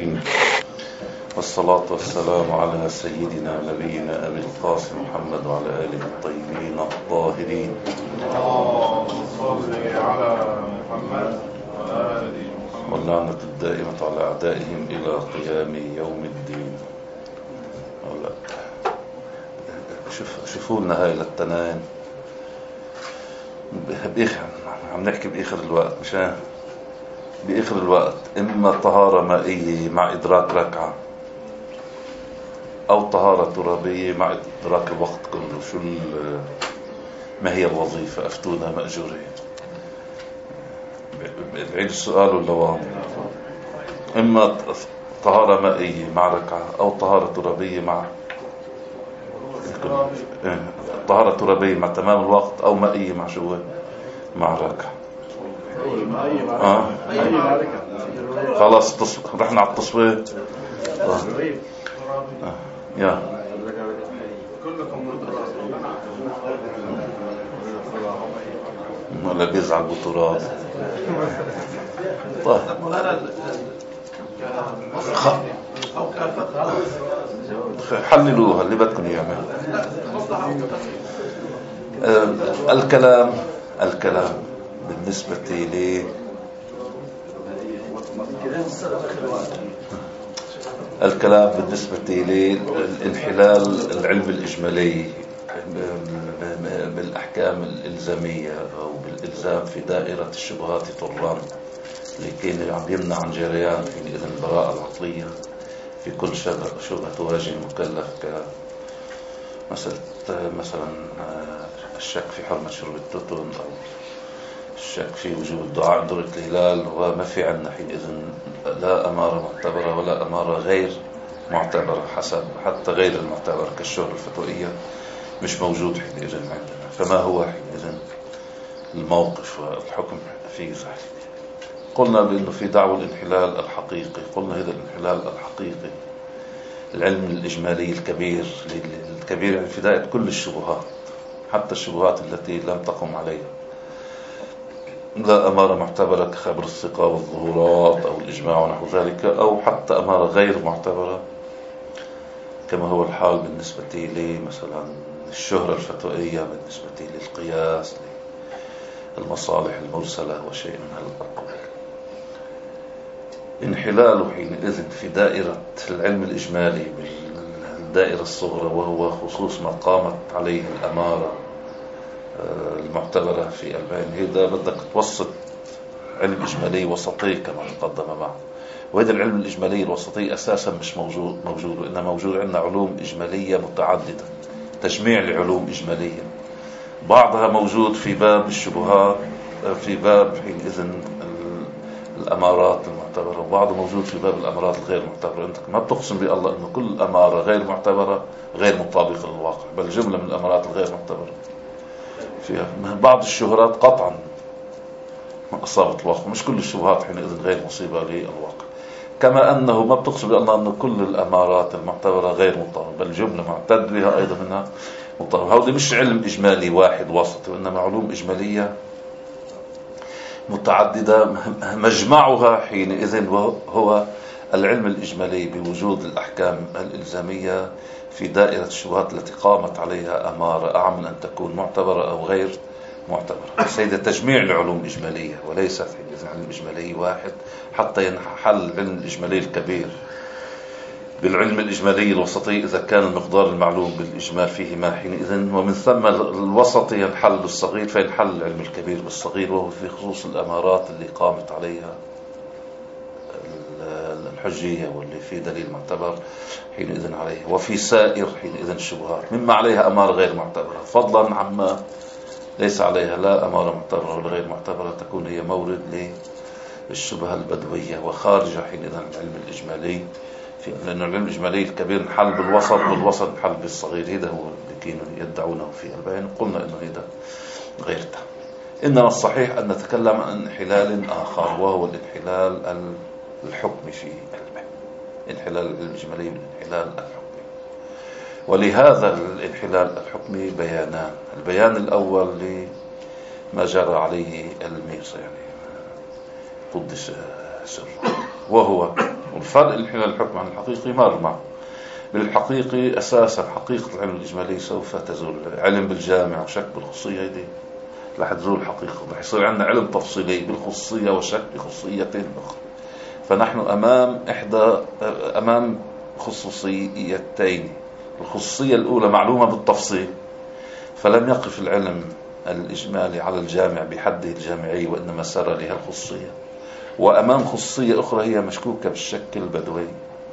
العالمين، والصلاة والسلام على سيدنا نبينا أبي القاسم محمد وعلى آله الطيبين الطاهرين. اللهم صل على محمد وعلى آل محمد. واللعنة الدائمة على أعدائهم إلى قيام يوم الدين. شوفوا لنا هاي للتنين عم نحكي بآخر الوقت، مشان بآخر الوقت إما طهارة مائية مع إدراك ركعة، أو طهارة ترابية مع إدراك الوقت كله. ما هي الوظيفة؟ أفتونا مأجورين. بعيد السؤال ولا واضح؟ إما طهارة مائية مع ركعة، أو طهارة ترابية مع طهارة ترابية مع تمام الوقت، أو مائية مع شو؟ مع ركعة. خلاص رحنا على التصويت. يا ولا بيزعل بطراد. طيب حللوها اللي بدكم يعمل. الكلام بالنسبة لي الانحلال العلم الإجمالي بالأحكام الإلزامية أو بالإلزام في دائرة الشبهات طران، اللي كان عم يمنع عن جريان في إذن البراءة العقلية في كل شبهة تواجه المكلف، مثلا الشك في حرمة شرب التتن، أو الشك في وجود دعاء درة الهلال. وما في عندنا حينئذ لا أمارة معتبرة ولا أمارة غير معتبرة، حتى غير المعتبرة كالشهرة الفتوائية مش موجود حينئذ عندنا. فما هو حينئذ الموقف والحكم في ذلك؟ قلنا بأنه في دعوة الانحلال الحقيقي. قلنا هذا الانحلال الحقيقي العلم الإجمالي الكبير يعني في دائرة كل الشبهات، حتى الشبهات التي لم تقم عليها لا أمارة معتبرة كخبر الثقة والظهورات أو الإجماع ونحو ذلك، أو حتى أمارة غير معتبرة كما هو الحال بالنسبة لي مثلا الشهرة الفتوائية، بالنسبة للقياس، للمصالح المرسلة وشيء من هالقبيل. انحلاله حينئذ في دائرة العلم الإجمالي بالدائرة الصغرى، وهو خصوص ما قامت عليه الأمارة المعتبرة في البين. هذا بدك توسط علم إجمالي وسطي كما تقدم معه. وهذا العلم الإجمالي الوسطي أساسا مش موجود، وإنما موجود عندنا علوم إجمالية متعددة، تجميع لعلوم إجمالية، بعضها موجود في باب الشبهات، في باب حينئذ الأمارات المعتبرة، وبعضه موجود في باب الأمارات الغير معتبرة. أنت ما بتقسم بالله أنه كل أمارة غير معتبرة غير مطابقة للواقع، بل جملة من الأمارات الغير معتبرة فيها بعض الشهرات قطعا أصابت الواقع، مش كل الشبهات حينئذ غير مصيبة للواقع. كما أنه ما بتقسم بالله أن كل الأمارات المعتبرة غير مطابقة، بل جملة معتد بها أيضا منها مطابقة. هذا مش علم إجمالي واحد وسطي، وإنما علوم إجمالية متعددة مجمعها حينئذ هو العلم الإجمالي بوجود الأحكام الإلزامية في دائرة الشبهات التي قامت عليها أمارة أعم من أن تكون معتبرة أو غير معتبرة. سيدة تجميع العلوم الإجمالية، وليست حينئذ علم إجمالي واحد حتى ينحل العلم الإجمالي الكبير بالعلم الإجمالي الوسطي إذا كان المقدار المعلوم بالإجمال فيه ما حينئذ، ومن ثم الوسطي ينحل بالصغير، فينحل العلم الكبير بالصغير، وهو في خصوص الأمارات اللي قامت عليها الحجية واللي في دليل معتبر حينئذ عليه، وفي سائر حينئذ الشبهات مما عليها أمارة غير معتبرة، فضلا عما ليس عليها لا أمارة معتبرة ولا غير معتبرة، تكون هي مورد للشبهة البدوية وخارجة حينئذ العلم الإجمالي، لأن العلم الإجمالي الكبير نحل بالوسط، والوسط نحل بالصغير. هذا هو اللي كانوا يدعونه في البيان. قلنا إنه هذا غير ده. إنما الصحيح أن نتكلم عن انحلال آخر، وهو الانحلال الحكمي في البيان، انحلال العلم الإجمالي من الانحلال الحكمي. ولهذا الانحلال الحكمي بيانان. البيان الأول لما جرى عليه الميرزا يعني قدس سره، وهو الفرق الانحلال الحكم عن الحقيقي مرمى. بالحقيقي أساسا حقيقة العلم الإجمالي سوف تزول. علم بالجامع وشك بالخصوصية دي رح تزول الحقيقة، رح يصير عندنا علم تفصيلي بالخصوصية وشك بخصوصيتين أخرى. فنحن أمام خصوصيتين. الخصوصية الأولى معلومة بالتفصيل، فلم يقف العلم الإجمالي على الجامع بحده الجامعي وإنما سار لها الخصوصية. وأمام خصوصية أخرى هي مشكوكة بالشك البدوي.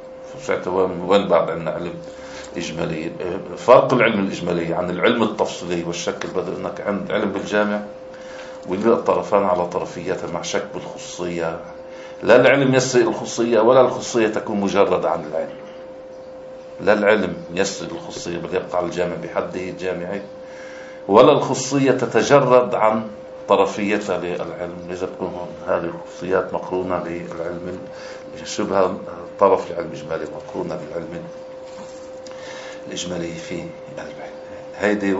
وين بعد عندنا علم إجمالي؟ فرق العلم الإجمالي عن العلم التفصيلي والشك البدوي أنك عند علم بالجامع ويلقى الطرفان على طرفية مع شك بالخصوصية. لا العلم يسري الخصوصية ولا الخصوصية تكون مجردة عن العلم. لا العلم يسري الخصوصية بل يبقى على الجامع بحده الجامعي، ولا الخصوصية تتجرد عن طرفيتها للعلم. لذا تكون هذه الخصوصيات مقرونة للعلم شبه طرف العلم الإجمالي مقرونة بالعلم الإجمالي في البحث. هيدي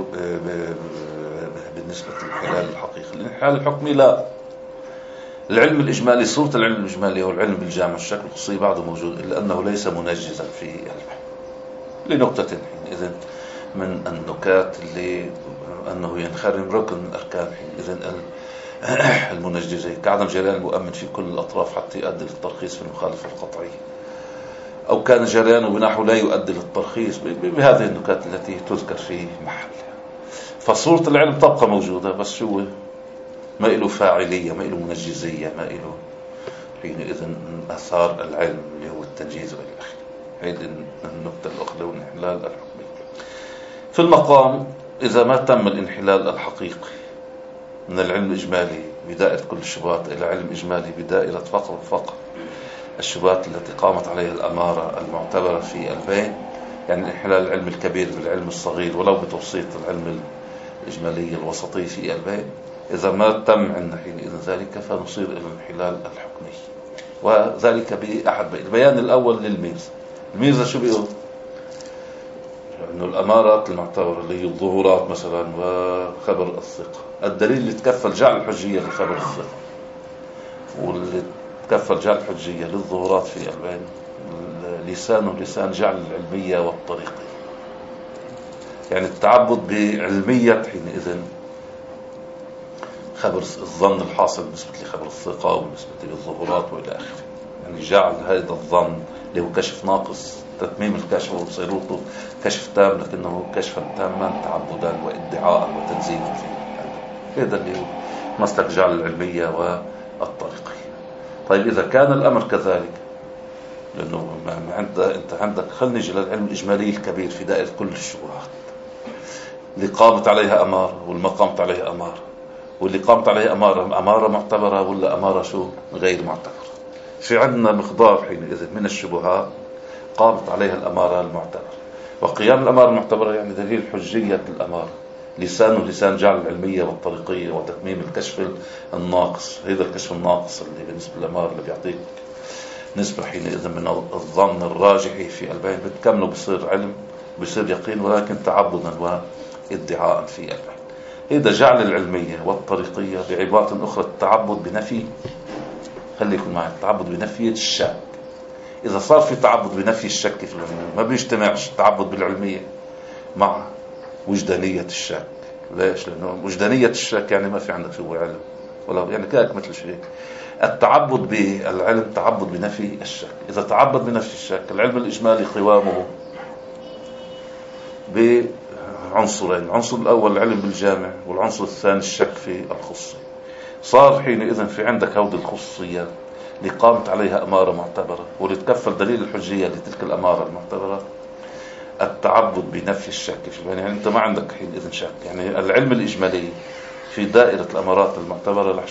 بالنسبة للانحلال الحقيقي. الانحلال الحكمي لا. العلم الإجمالي صورة العلم الإجمالي هو العلم بالجامع الشكل الخصوصي بعده موجود، إلا أنه ليس منجزا في البحث لنقطة. حينئذ من النكات اللي أنه ينخرم ركن من أركان حينئذ المنجزة كعدم جريان المؤمن في كل الأطراف حتى يؤدي للترخيص في المخالفة القطعية، أو كان جريانه بنحو لا يؤدي للترخيص، بهذه النكات التي تذكر في محلها. فصورة العلم تبقى موجودة، بس شو ما إله فاعلية، ما إله منجزية، ما إله حينئذ أثار العلم اللي هو التنجيز والإخلاص. هذه النقطة الأخرى والانحلال الحكمي. في المقام إذا ما تم الانحلال الحقيقي من العلم الإجمالي بدائرة كل الشبهات إلى علم إجمالي بدائرة فقط الشبهات التي قامت عليها الأمارة المعتبرة في البين، يعني انحلال العلم الكبير بالعلم الصغير ولو بتوسيط العلم الإجمالي الوسطي في البين، إذا ما تم عندنا حينئذ ذلك فنصير إلى الانحلال الحكمي. وذلك بأحد البيان الأول للميزة. الميزة شو بيقول؟ إنه الأمارات المعتبرة اللي هي الظهورات مثلا وخبر الثقة، الدليل اللي تكفل جعل الحجية لخبر الثقة واللي تكفل جعل الحجية للظهورات في البين لسان جعل العلمية والطريقية، يعني التعبد بعلمية حينئذ خبر الظن الحاصل بالنسبة لخبر الثقة وبالنسبة للظهورات وإلى آخره. يعني جعل هذا الظن اللي هو كشف ناقص تتميم الكشف وصيروته كشف تام، لكنه كشفا تاما تعبدا وادعاء وتنزيلا فيه. هذا اللي هو مسلك جعل العلمية والطريقية. طيب إذا كان الأمر كذلك، لأنه أنت عندك خلنا نجي للعلم الإجمالي الكبير في دائرة كل الشبهات اللي قامت عليها أمارة واللي ما قامت عليها أمارة، واللي قامت عليها أمارة معتبرة ولا أمارة شو غير معتبرة. في عندنا مقدار حينئذ من الشبهات قامت عليها الأمارة المعتبرة، وقيام الأمارة المعتبرة يعني دليل حجية الأمارة، لسان جعل العلمية والطريقية وتتميم الكشف الناقص. هذا الكشف الناقص اللي بالنسبة للأمارة اللي بيعطيك نسبة حينئذ من الظن الراجح في البين، بتكمله بصير علم بصير يقين، ولكن تعبدا وادعاء في البين. هذا جعل العلمية والطريقية بعبارة أخرى التعبد بنفي، خليكم معي، التعبد بنفي الشك. إذا صار في تعبد بنفي الشك في العلمية ما بيجتمعش التعبد بالعلمية مع وجدانية الشك. ليش؟ لأنه وجدانية الشك يعني ما في عندك شو علم، ولا يعني كذلك مثل شيء. التعبد بالعلم تعبد بنفي الشك. إذا تعبد بنفي الشك، العلم الإجمالي قوامه بعنصرين: العنصر الأول العلم بالجامع، والعنصر الثاني الشك في الخصوصية. صار حينئذ في عندك هود الخصوصيات اللي قامت عليها أمارة معتبرة واللي تكفل دليل الحجية لتلك الأمارة المعتبرة التعبد بنفي الشك. يعني أنت ما عندك حينئذ شك، يعني العلم الإجمالي في دائرة الأمارات المعتبرة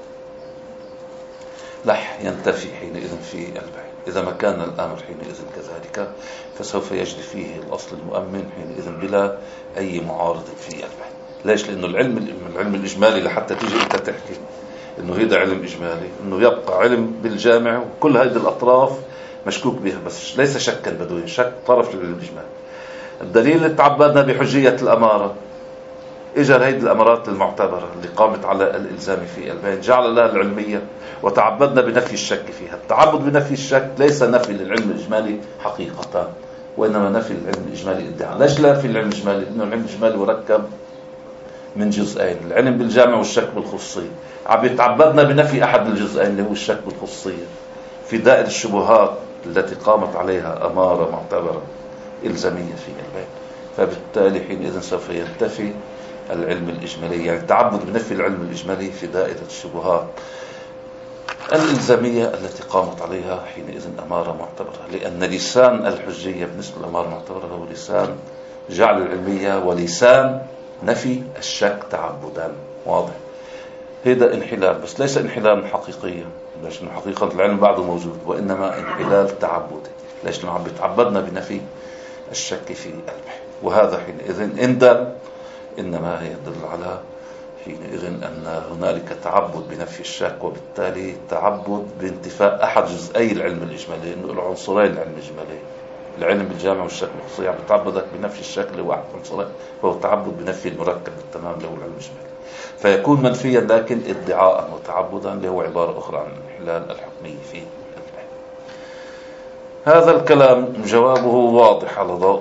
لح ينتفي حينئذ في البحث. إذا ما كان الأمر حينئذ كذلك فسوف يجري فيه الأصل المؤمن حينئذ بلا أي معارض في البحث. ليش؟ لأنه العلم الإجمالي لحتى تيجي أنت تحكي إنه هذا علم إجمالي، إنه يبقى علم بالجامع وكل هذه الأطراف مشكوك بها، بس ليس شكا بدوي، شك طرف للعلم الإجمالي. الدليل اللي تعبدنا بحجية الأمارة إجا هيدي الأمارات المعتبرة اللي قامت على الإلزام في البين، جعل لها العلمية وتعبدنا بنفي الشك فيها. التعبد بنفي الشك ليس نفي للعلم الإجمالي حقيقة، وإنما نفي للعلم الإجمالي ادعاء. ليش لا في العلم الإجمالي؟ لأنه العلم الإجمالي مركب من جزئين، العلم بالجامع والشك بالخصوصية. عم يتعبدنا بنفي أحد الجزئين اللي هو الشك بالخصوصية في دائرة الشبهات التي قامت عليها أمارة معتبرة إلزامية في البين. فبالتالي حينئذ سوف ينتفي العلم الإجمالي، يعني تعبد بنفي العلم الإجمالي في دائرة الشبهات الإلزامية التي قامت عليها حينئذ أمارة معتبرة، لأن لسان الحجية بالنسبة للأمارة المعتبرة هو لسان جعل العلمية ولسان نفي الشك تعبدا. واضح؟ هذا انحلال، بس ليس انحلال حقيقيا، ليش؟ إنه حقيقة العلم بعده موجود، وإنما انحلال تعبدي. ليش؟ لأنه عم بيتعبدنا بنفي الشك في البحث. وهذا حينئذ إن إنما يدل على حينئذ أن هنالك تعبد بنفي الشك، وبالتالي تعبد بانتفاء أحد جزئي العلم الإجمالي، إنه العنصرين العلم الإجمالي، العلم بالجامع والشك بالخصوصية، عم بتعبدك بنفي الشك لواحد عنصرين، فهو تعبد بنفي المركب بالتمام له العلم الإجمالي، فيكون منفيا لكن ادعاء وتعبدا، اللي هو عبارة أخرى عن الانحلال الحكمي في البحث. هذا الكلام جوابه واضح على ضوء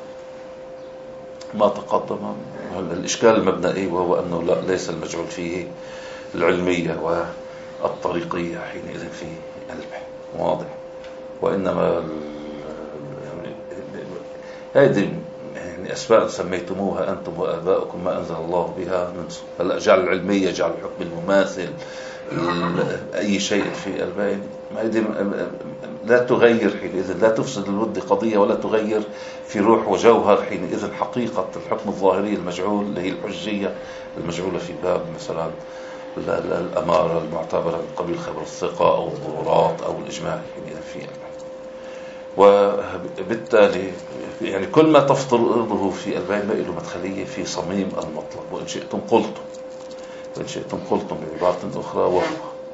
ما تقدم. الإشكال المبدئي وهو أنه لا، ليس المجعول فيه العلمية والطريقية حينئذ في البحث. واضح؟ وإنما هذه يعني أسماء سميتموها أنتم وآباؤكم ما أنزل الله بها من سلطان. هلا جعل العلمية، جعل الحكم المماثل، أي شيء في البين، لا تغير حينئذ، لا تفسد الود قضية، ولا تغير في روح وجوهر حينئذ حقيقة الحكم الظاهري المجعول، اللي هي الحجية المجعولة في باب مثلا الأمارة المعتبرة من قبيل خبر الثقة أو الضرورات أو الإجماع حينئذ في البحث. وبالتالي يعني كل ما تفترضه في البين ما له مدخلية في صميم المطلق. وإن شئتم قلتم بعبارة أخرى، وهو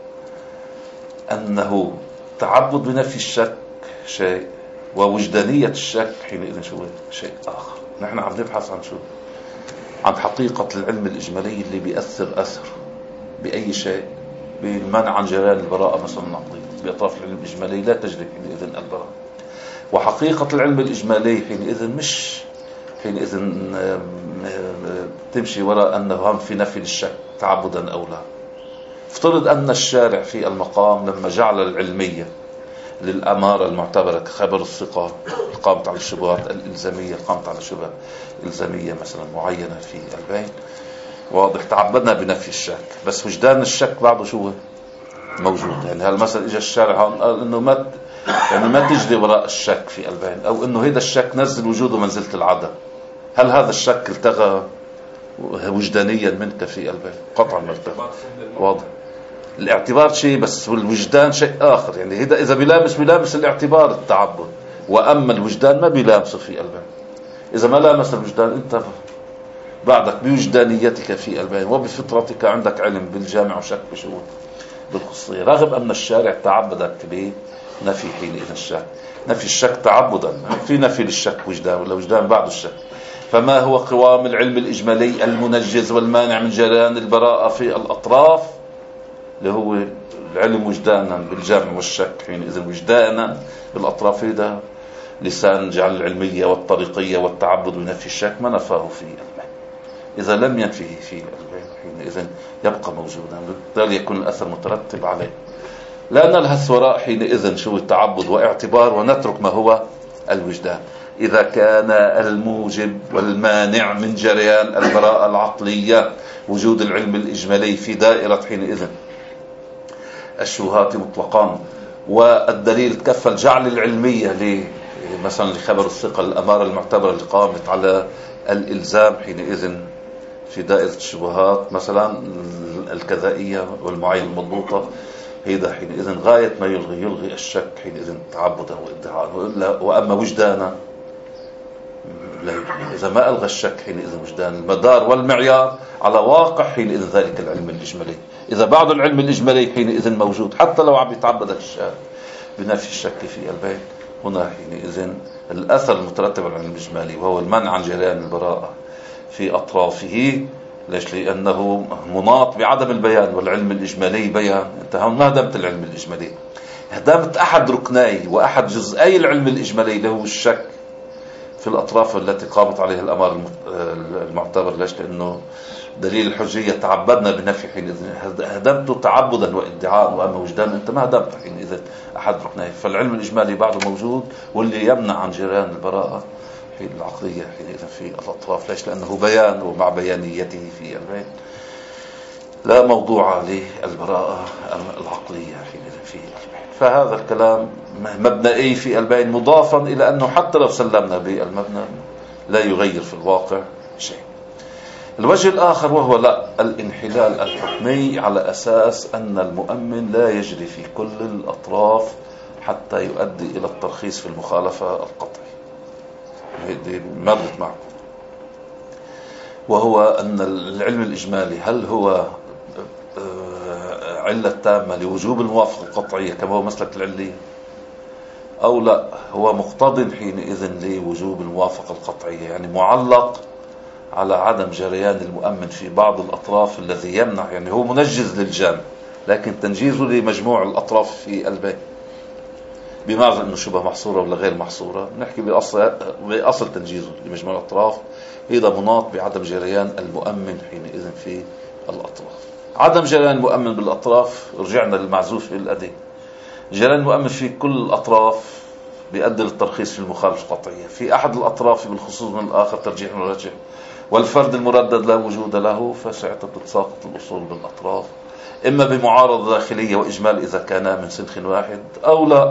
أنه تعبد بنفي الشك شيء، ووجدانية الشك حينئذ شيء آخر. نحن عم نبحث عن شو؟ عن حقيقة العلم الإجمالي اللي بيأثر أثر بأي شيء، بالمنع عن جريان البراءة مثلا نقضي بأطراف العلم الإجمالي لا تجري حينئذ البراءة. وحقيقة العلم الإجمالي حينئذ مش حينئذ تمشي وراء أنه هم في نفي الشك تعبدا أو لا. افترض أن الشارع في المقام لما جعل العلمية للأمارة المعتبرة كخبر الثقة قامت على الشبهات الإلزامية، قامت على شبهة إلزامية مثلا معينة في البين، واضح، تعبدنا بنفي الشك، بس وجدان الشك بعده شو موجود. يعني هالمثل إجا الشارع هون قال إنه ما تجري وراء الشك في البين، أو إنه هذا الشك نزل وجوده منزلة العدم. هل هذا الشك التغى وجدانيا منك في البين؟ قطعا ما التغى. واضح؟ الاعتبار شيء بس والوجدان شيء آخر. يعني إذا بيلامس الاعتبار التعبد، وأما الوجدان ما بيلامسه في البين. إذا ما لامس الوجدان أنت بعدك بوجدانيتك في البين وبفطرتك عندك علم بالجامع وشك بشؤون بالخصوصية، رغم أن الشارع تعبدك بنفي حينئذ الشك. نفي الشك تعبدا، في نفي للشك وجدان، ولا وجدان بعد الشك. فما هو قوام العلم الإجمالي المنجز والمانع من جريان البراءة في الأطراف، اللي هو العلم وجدانا بالجامع والشك حينئذ وجدانا بالأطراف. هذا لسان جعل العلمية والطريقية والتعبد بنفي الشك ما نفاه في البين. إذا لم ينفيه في البين حينئذ يبقى موجودا، بالتالي يكون الأثر مترتب عليه. لا نلهث وراء حينئذ شو التعبد واعتبار ونترك ما هو الوجدان. إذا كان الموجب والمانع من جريان البراءة العقلية وجود العلم الإجمالي في دائرة حينئذ الشبهات مطلقا، والدليل تكفل جعل العلمية مثلا لخبر الثقة الأمارة المعتبرة اللي قامت على الإلزام حينئذ في دائرة الشبهات مثلا الكذائية والمعين المضبوطة، هذا حينئذ غاية ما يلغي الشك حينئذ تعبدا وادعاء. وأما وجدانا لا يلغي. إذا ما ألغى الشك حينئذ وجدان المدار والمعيار على واقع حينئذ ذلك العلم الإجمالي. إذا بعض العلم الإجمالي حينئذ موجود حتى لو عم يتعبدك الشارع بنفي الشك في البين، هنا حينئذ الأثر المترتب على العلم الإجمالي وهو المنع عن جريان البراءة في أطرافه ليش؟ لأنه مناط بعدم البيان، والعلم الإجمالي بيان. أنت هون ما هدمت العلم الإجمالي، هدمت أحد ركني وأحد جزئي العلم الإجمالي اللي هو الشك في الأطراف التي قامت عليها الأمر المعتبر. ليش؟ لأنه دليل الحجية تعبدنا بنفي حينئذ، هدمت تعبدا وادعاء، وأما وجدان أنت ما هدمت حينئذ أحد ركنيه. فالعلم الإجمالي بعده موجود، واللي يمنع عن جريان البراءة في العقلية حينئذ في الأطراف. ليش؟ لأنه بيان، ومع بيانيته في البين لا موضوع للبراءة العقلية حينئذ في البين. فهذا الكلام مبنئي في البين، مضافا إلى أنه حتى لو سلمنا بالمبنى لا يغير في الواقع شيء. الوجه الآخر وهو لا الانحلال الحكمي، على أساس أن المؤمن لا يجري في كل الأطراف حتى يؤدي إلى الترخيص في المخالفة القطعي. هذه مرت معكم. وهو أن العلم الإجمالي هل هو علة تامة لوجوب الموافقة القطعية كما هو مسلك العلية، أو لا هو مقتضٍ حينئذ لوجوب الموافقة القطعية، يعني معلق على عدم جريان المؤمن في بعض الأطراف الذي يمنع. يعني هو منجز للجامع، لكن تنجيزه لمجموع الأطراف في البين، بمعنى أنه شبه محصورة ولا غير محصورة. نحكي بأصل تنجيزه لمجموع الأطراف، هذا مناط بعدم جريان المؤمن حينئذ في الأطراف. عدم جريان المؤمن بالأطراف، رجعنا للمعزوف في الأدي، جريان المؤمن في كل الأطراف بيؤدي للترخيص في المخالفة القطعية. في أحد الأطراف بالخصوص من الآخر ترجيح مرجح، والفرد المردد لا وجود له، فساعتها بتتساقط الأصول بالأطراف، إما بمعارضة داخلية وإجمال إذا كان من سنخ واحد، أو لا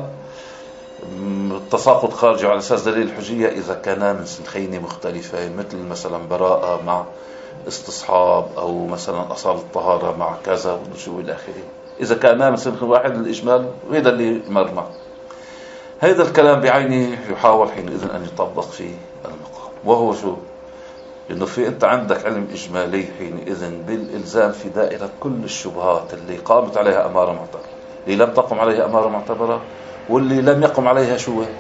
التساقط خارجي على أساس دليل الحجية إذا كان من سنخين مختلفين، مثل مثلا براءة مع استصحاب، أو مثلا أصالة الطهارة مع كذا وشو إلى آخره. إذا كان من سنخ واحد للإجمال، وهذا اللي مرمى. هذا الكلام بعينه يحاول حينئذ أن يطبق في المقام، وهو شو؟ لأنه في أنت عندك علم إجمالي حينئذ بالإلزام في دائرة كل الشبهات اللي قامت عليها أمارة معتبرة، اللي لم تقم عليها أمارة معتبرة، واللي لم يقم عليها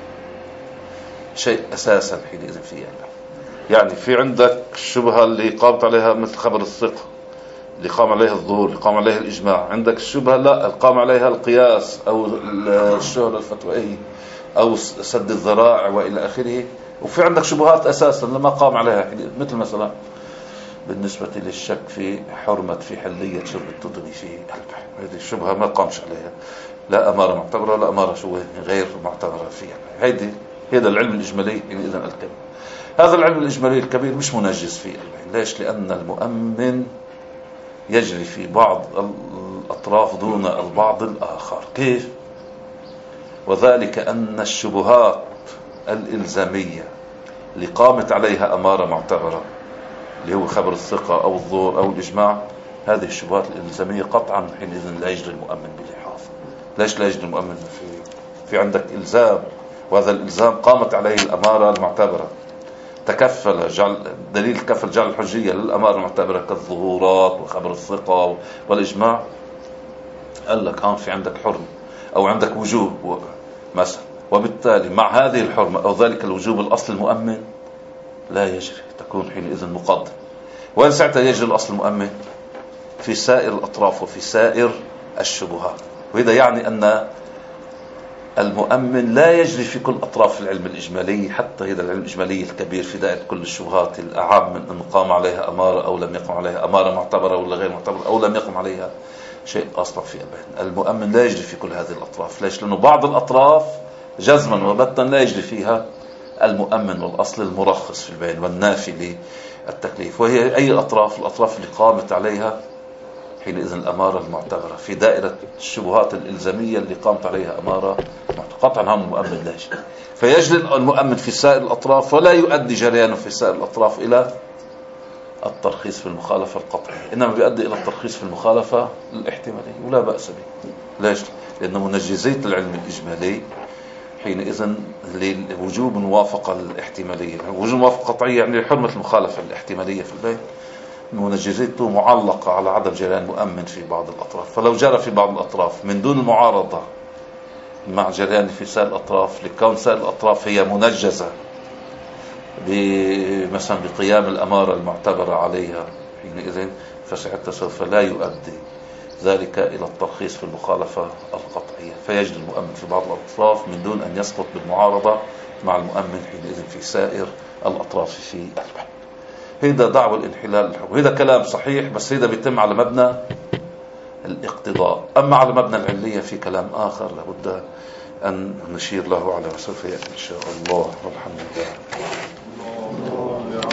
شيء أساسا حينئذ في يعني في عندك الشبهة اللي قامت عليها مثل خبر الثقة، اللي قام عليها الظهور، اللي قام عليها الإجماع. عندك الشبهة لا قام عليها القياس أو الشهرة الفتوائية أو سد الذرائع وإلى آخره. وفي عندك شبهات أساسا لما قام عليها، مثل مثلا بالنسبة للشك في حرمة في حلية شرب التطبي في البحر، هذه الشبهة ما قامش عليها لا أمارة معتبرة ولا أمارة غير معتبرة فيها. هذا العلم الإجمالي إذن الكبير. هذا العلم الإجمالي الكبير مش منجز فيه. ليش؟ لأن المؤمن يجري في بعض الأطراف دون البعض الآخر. كيف؟ وذلك أن الشبهات الإلزامية اللي قامت عليها أمارة معتبرة، اللي هو خبر الثقة أو الظهور أو الإجماع، هذه الشبهات الإلزامية قطعا حينئذ لا يجري المؤمن بلحاظ. ليش لا يجري المؤمن؟ في عندك إلزام، وهذا الإلزام قامت عليه الأمارة المعتبرة، تكفل دليل كفل جعل الحجية للأمارة المعتبرة كالظهورات وخبر الثقة والإجماع. قال لك في عندك حرمة أو عندك وجوب مثلا، وبالتالي مع هذه الحرمة أو ذلك الوجوب الأصل المؤمن لا يجري، تكون حينئذ مقدم. وين ساعتها يجري الأصل المؤمن؟ في سائر الأطراف وفي سائر الشبهات. وهذا يعني أن المؤمن لا يجري في كل أطراف العلم الإجمالي، حتى هذا العلم الإجمالي الكبير في دائرة كل الشبهات الأعم من أن قام عليها أمارة أو لم يقم عليها أمارة معتبرة ولا غير معتبرة، أو لم يقم عليها شيء أصلا في البين. المؤمن لا يجري في كل هذه الأطراف. ليش؟ لأنه بعض الأطراف جزما وبتا لا يجري فيها المؤمن والأصل المرخص في البين والنافي للتكليف. وهي أي الأطراف اللي قامت عليها حينئذ الأمارة المعتبرة في دائرة الشبهات الإلزامية اللي قامت عليها أمارة قطعا هم المؤمن لا يجري. فيجري المؤمن في سائر الأطراف، ولا يؤدي جريانه في سائر الأطراف إلى الترخيص في المخالفة القطعية، إنما بيؤدي إلى الترخيص في المخالفة الاحتمالية، ولا بأس به. ليش؟ لأن منجزية العلم الإجمالي حينئذ لوجوب الموافقة الاحتمالية. وجوب الموافقة القطعية يعني حرمة المخالفة الاحتمالية في البين، منجزيته معلقة على عدم جريان مؤمن في بعض الأطراف. فلو جرى في بعض الأطراف من دون المعارضة مع جريان في سائر الأطراف، لكون سائر الأطراف هي منجزة مثلا بقيام الأمارة المعتبرة عليها حينئذ فساعتها سوف لا يؤدي ذلك إلى الترخيص في المخالفة القطعية، فيجد المؤمن في بعض الأطراف من دون أن يسقط بالمعارضة مع المؤمن حينئذ في سائر الأطراف في البحث. هذا دعوة الانحلال الحكم، هذا كلام صحيح، بس هذا بيتم على مبنى الاقتضاء. أما على مبنى العلية في كلام آخر لابد أن نشير له على سوف يأتي إن شاء الله، والحمد لله.